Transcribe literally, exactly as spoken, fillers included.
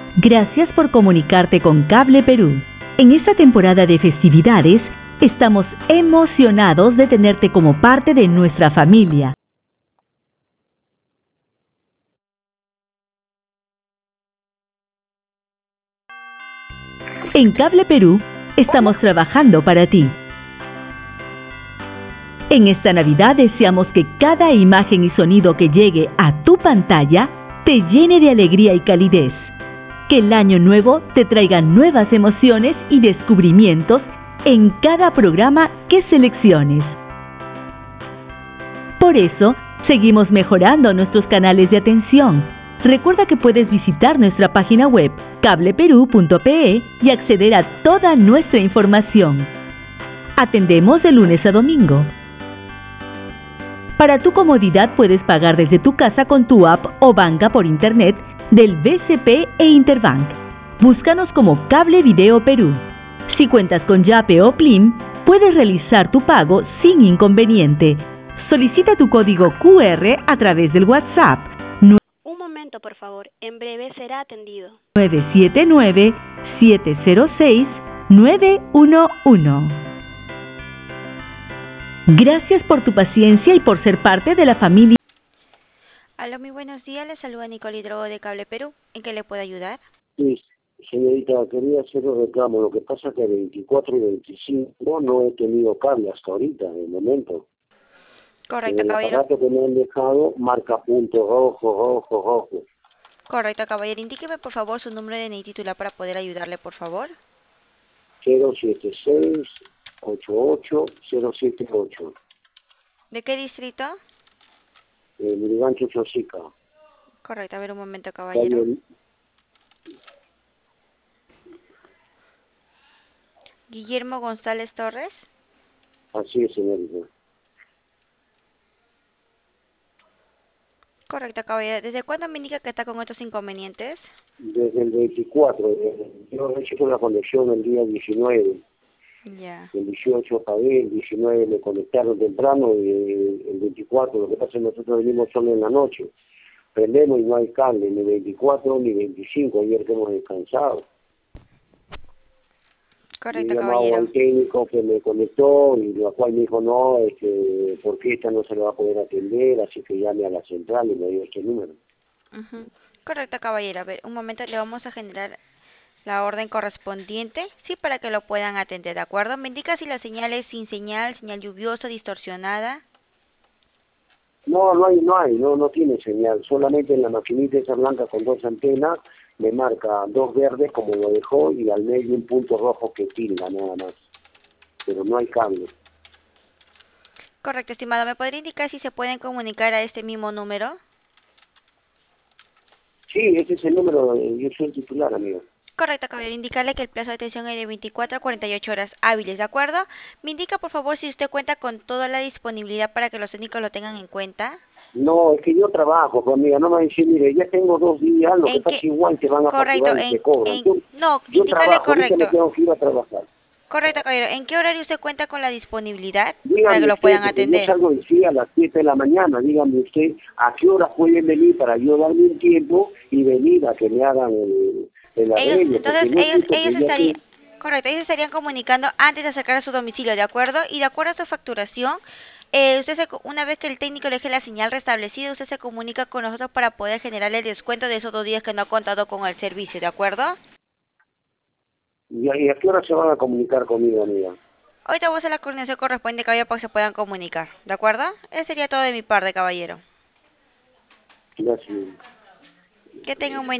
Gracias por comunicarte con Cable Perú. En esta temporada de festividades, estamos emocionados de tenerte como parte de nuestra familia. En Cable Perú, estamos trabajando para ti. En esta Navidad deseamos que cada imagen y sonido que llegue a tu pantalla te llene de alegría y calidez. Que el año nuevo te traiga nuevas emociones y descubrimientos en cada programa que selecciones. Por eso, seguimos mejorando nuestros canales de atención. Recuerda que puedes visitar nuestra página web cable perú punto pe y acceder a toda nuestra información. Atendemos de lunes a domingo. Para tu comodidad puedes pagar desde tu casa con tu app o banca por internet del B C P e Interbank. Búscanos como Cable Video Perú. Si cuentas con Yape o Plim, puedes realizar tu pago sin inconveniente. Solicita tu código Q R a través del WhatsApp Un momento, por favor. En breve será atendido. nueve siete nueve, siete cero seis, nueve uno uno. Gracias por tu paciencia y por ser parte de la familia. Aló, muy buenos días. Le saluda Nicole Hidrogo de Cable Perú. ¿En qué le puedo ayudar? Sí, señorita, quería hacer un reclamo. Lo que pasa es que veinticuatro y veinticinco no he tenido cable hasta ahorita, en el momento. Correcto, En el caballero. aparato que me han dejado marca punto rojo, rojo, rojo. Correcto, caballero. Indíqueme, por favor, su número de N I titular para poder ayudarle, por favor. cero siete seis, ocho ocho, cero siete ocho. ¿De qué distrito? Eh, Mirigancho Chosica. Correcto, a ver un momento, caballero. Calle- Guillermo González Torres. Así es, señorita. Correcto, caballero. ¿Desde cuándo me indica que está con estos inconvenientes? Desde el veinticuatro, eh, yo he hecho la conexión el día diecinueve. Ya. El dieciocho pagué, el diecinueve me conectaron temprano y el, el veinticuatro, lo que pasa es que nosotros venimos solo en la noche. Prendemos y no hay cable, ni veinticuatro ni veinticinco, ayer que hemos descansado. Correcto, He llamado caballero. al técnico que me conectó y la cual me dijo, no, es que porque esta no se le va a poder atender, así que llame a la central y me dio este número. Ujú. Correcto, caballero. A ver, un momento, le vamos a generar la orden correspondiente, sí, para que lo puedan atender, ¿de acuerdo? Me indica si la señal es sin señal, señal lluviosa, distorsionada. No, no hay, no hay, no, no tiene señal, solamente en la maquinita esa blanca con dos antenas me marca dos verdes como lo dejó y al medio un punto rojo que tilda nada más, pero no hay cable. Correcto, estimado. ¿Me podría indicar si se pueden comunicar a este mismo número? Sí, ese es el número, yo soy el titular, amigo. Correcto, caballero. Indicarle que el plazo de atención es de veinticuatro a cuarenta y ocho horas hábiles, ¿de acuerdo? Me indica, por favor, si usted cuenta con toda la disponibilidad para que los técnicos lo tengan en cuenta. No, es que yo trabajo, pues amiga, no me dice, mire, ya tengo dos días, lo que ¿En pasa es qué? que igual te van a Correcto, facturar y te en, cobran. en, Yo, no, yo indicarle trabajo, ahorita me correcto. tengo que ir a trabajar. Correcto, caballero. ¿En qué horario usted cuenta con la disponibilidad para que Dígame lo usted, puedan porque yo atender? salgo de sí a las siete de la mañana, dígame usted, ¿a qué hora pueden venir para yo darme un tiempo y venir a que me hagan el, el Ellos, arreglo? Porque entonces, no ellos, sé, ellos porque ya estarían, que... correcto, ellos estarían comunicando antes de acercar a su domicilio, ¿de acuerdo? Y de acuerdo a su facturación, eh, usted se, co- una vez que el técnico le deje la señal restablecida, usted se comunica con nosotros para poder generarle el descuento de esos dos días que no ha contado con el servicio, ¿de acuerdo? ¿Y a, y a qué hora se van a comunicar conmigo, amiga? Ahorita voy a hacer la coordinación correspondiente, caballero, para que se puedan comunicar, ¿de acuerdo? Eso sería todo de mi parte, caballero. Gracias. Que tenga un buen